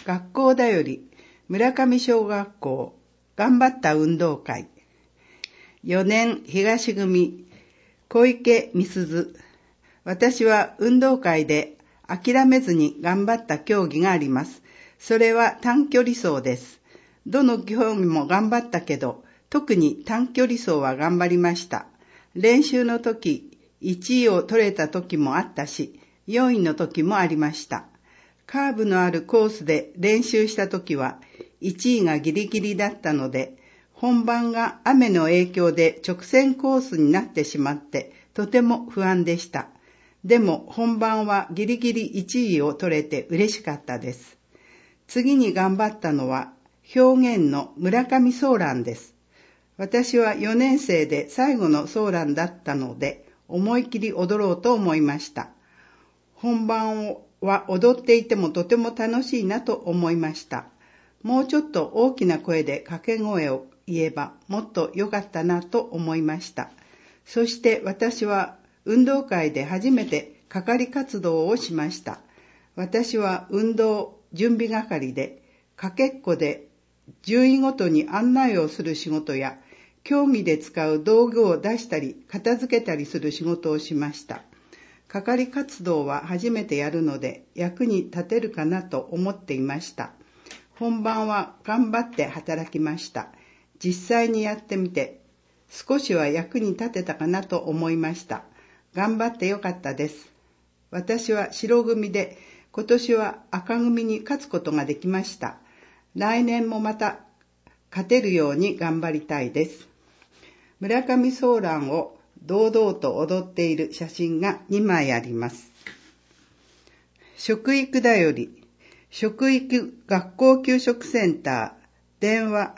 学校だより村上小学校頑張った運動会。4年東組小池美鈴。私は運動会で諦めずに頑張った競技があります。それは短距離走です。どの競技も頑張ったけど、特に短距離走は頑張りました。練習の時、1位を取れた時もあったし、4位の時もありました。カーブのあるコースで練習した時は、1位がギリギリだったので、本番が雨の影響で直線コースになってしまって、とても不安でした。でも本番はギリギリ1位を取れて嬉しかったです。次に頑張ったのは表現の村上ソーランです。私は4年生で最後のソーランだったので思い切り踊ろうと思いました。本番は踊っていてもとても楽しいなと思いました。もうちょっと大きな声で掛け声を言えばもっと良かったなと思いました。そして私は運動会で初めて係活動をしました。私は運動準備係で、かけっこで順位ごとに案内をする仕事や、競技で使う道具を出したり、片付けたりする仕事をしました。係活動は初めてやるので、役に立てるかなと思っていました。本番は頑張って働きました。実際にやってみて、少しは役に立てたかなと思いました。頑張ってよかったです。私は白組で、今年は赤組に勝つことができました。来年もまた勝てるように頑張りたいです。村上ソーランを堂々と踊っている写真が2枚あります。食育だより、食育学校給食センター、電話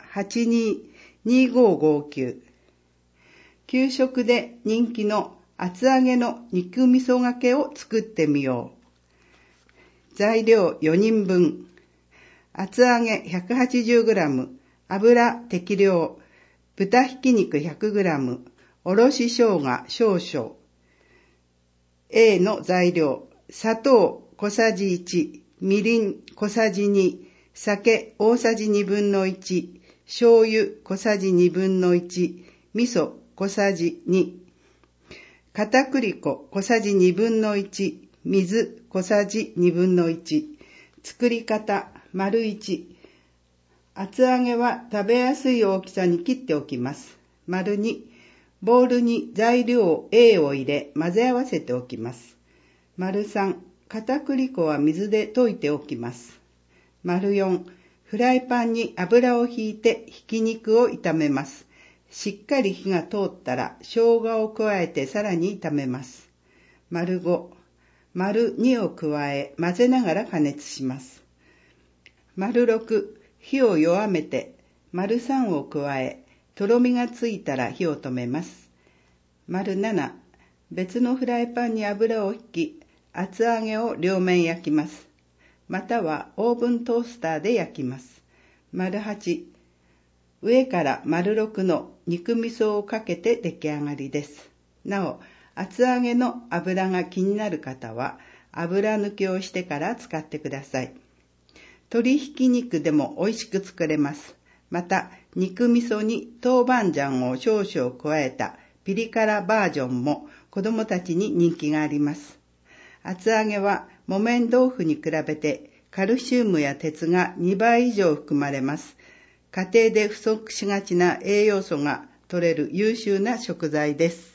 822559。給食で人気の厚揚げの肉味噌がけを作ってみよう。材料4人分。厚揚げ 180g、油適量、豚ひき肉 100g、おろし生姜少々。A の材料、砂糖小さじ1、みりん小さじ2、酒大さじ1/2、醤油小さじ1/2、味噌小さじ2、片栗粉小さじ1/2、水小さじ1/2。作り方、丸1。厚揚げは食べやすい大きさに切っておきます。丸2。ボウルに材料 A を入れ混ぜ合わせておきます。丸3。片栗粉は水で溶いておきます。丸4。フライパンに油をひいてひき肉を炒めます。しっかり火が通ったら生姜を加えてさらに炒めます。丸5、丸2を加え混ぜながら加熱します。丸6、火を弱めて丸3を加えとろみがついたら火を止めます。丸7、別のフライパンに油を引き厚揚げを両面焼きます。またはオーブントースターで焼きます。丸8、上から丸6の肉味噌をかけて出来上がりです。なお、厚揚げの油が気になる方は油抜きをしてから使ってください。鶏ひき肉でも美味しく作れます。また、肉味噌に豆板醤を少々加えたピリ辛バージョンも子どもたちに人気があります。厚揚げは木綿豆腐に比べてカルシウムや鉄が2倍以上含まれます。家庭で不足しがちな栄養素が取れる優秀な食材です。